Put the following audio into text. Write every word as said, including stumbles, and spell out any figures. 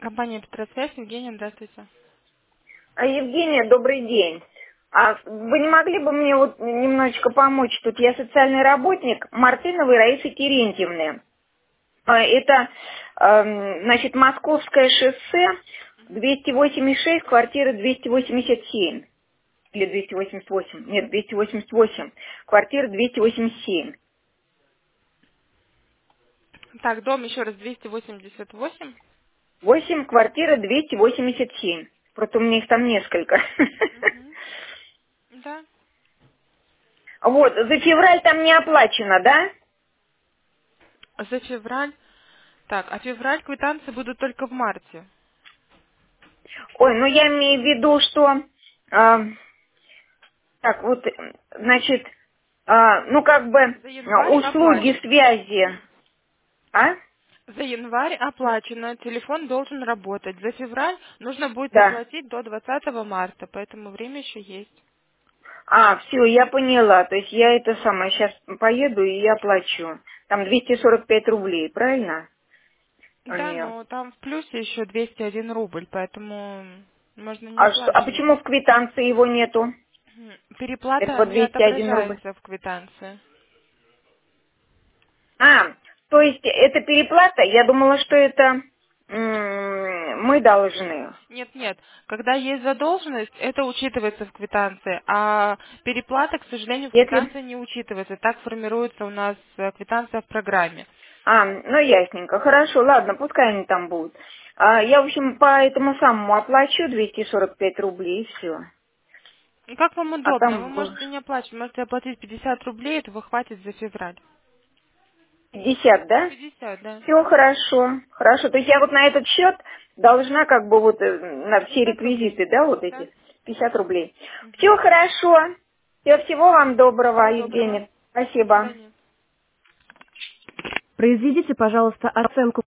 Компания «Петросвязь», Евгения, здравствуйте. А, Евгения, добрый день. А вы не могли бы мне вот немножечко помочь? Тут я социальный работник Мартыновой Раисы Терентьевны. А, Это, эм, значит, Московское шоссе, двести восемьдесят шесть, квартира двести восемьдесят семь. Или двести восемьдесят восемь. Нет, двести восемьдесят восемь. Квартира двести восемьдесят семь. Так, дом еще раз двести восемьдесят восемь. восемь, квартира двести восемьдесят семь. Просто у меня их там несколько. Мгм. Да. Вот, за февраль там не оплачено, да? За февраль. Так, а февраль квитанции будут только в марте. Ой, ну я имею в виду, что, а, так вот, э, значит, а, ну как бы За а, январь услуги оплачено. связи, а? За январь оплачено, телефон должен работать. За февраль нужно будет Да. оплатить до двадцатого марта, поэтому время еще есть. А, все, я поняла. То есть я это самое сейчас поеду и я плачу. Там двести сорок пять рублей, правильно? У Да, нее. но там в плюсе еще двести один рубль, поэтому можно не А, что, а оплачивать. почему в квитанции его нету? Мгм. Переплата Этого не двести один рубль. отображается в квитанции. А, то есть это переплата? Я думала, что это м, мы должны. Нет, нет. Когда есть задолженность, это учитывается в квитанции, а переплата, к сожалению, в Если квитанции не учитывается. Так формируется у нас э, квитанция в программе. А, ну ясненько. Хорошо, ладно, пускай они там будут. А, я, в общем, по этому самому оплачу двести сорок пять рублей и все. Ну, как вам А удобно? Вы там было можете не оплачивать, можете оплатить пятьдесят рублей, этого хватит за февраль. пятьдесят, да? пятьдесят, да. Все хорошо. Хорошо. То есть я вот на этот счет должна как бы вот э, на все пятьдесят рублей. реквизиты, да, вот Да. эти пятьдесят рублей. Мгм. Все хорошо. Все, всего вам доброго, Всего доброго. Евгения. До Спасибо. свидания. Произведите, пожалуйста, оценку